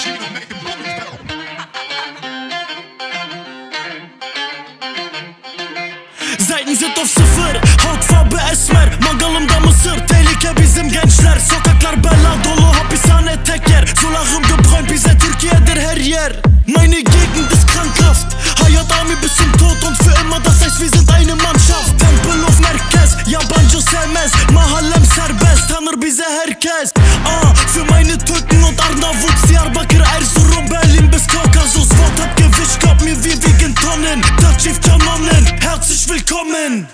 Zeiten sind auf sıfır, hautfarbe esmer, mangalımda mısır. Tehlike bizim gençler, sokaklar bela dolu, hapishane tek yer. Sulağım gebräunt, bize Türkiye'dir her yer. Meine Gegend ist krankhaft, Hayat Army bis zum Tod und für immer, das heißt wir sind eine Mannschaft. Tempelhof merkez, yabancı sevmez, mahallem serbest, tanır bize herkes. Für meine Türken und Arnavut, Diyarbakır, Erzurum, Berlin bis Kaukasus. Wort hat Gewicht, glaub mir, wir wiegen Tonnen, das schifft Kanonen, herzlich willkommen.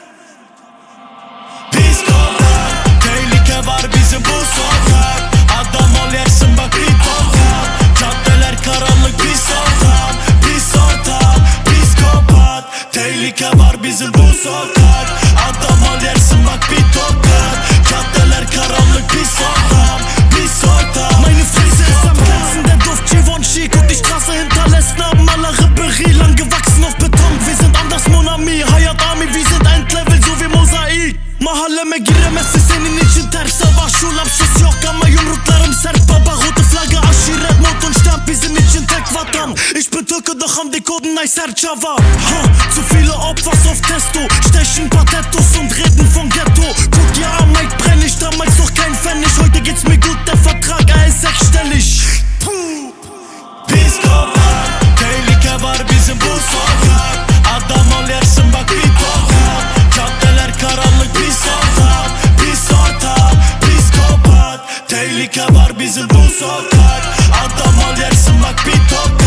Psikopat, tehlike var bizim bu sokak. Adam ol yersin bak bir tokat. Caddeler karanlık pis ortam, pis ortam. Psikopat, tehlike var bizim bu sokak. Adam ol yersin bak bir tokat. Caddeler karanlık pis ortam, pis ortam. Meine Fresse ist am Grenzen, der Duft Givenchy und die Straße hinterlässt Namen aller Ripperie, lang gewachsen auf Beton. Wir sind anders Mon Ami, Hayat Army, wir sind Endlevel so wie Mosaik. Mahalleme giremezsin senin için ters savaş. Şulapşız yok ama yumruklarım sert baba. Rote Flagge, aşiret, Mord und Sterb, bizim için tek vatan. Ich bin Türke, doch haben die Kurden ein Sercava. Zu viele Opfers auf Testo, stechen Patettos und reden von Ghetto. Guck ja an, Mike brenn ich, damals noch kein Pfennig. Heute geht's mir gut, der Vertrag, ist sechsstellig. Psikopat, tehlike var bizim bu sokak. Adam ol yersin bak bir tokat. Caddeler karanlık pis ortam, pis ortam. Psikopat, tehlike var bizim bu sokak. Adam ol yersin bak bir tokat.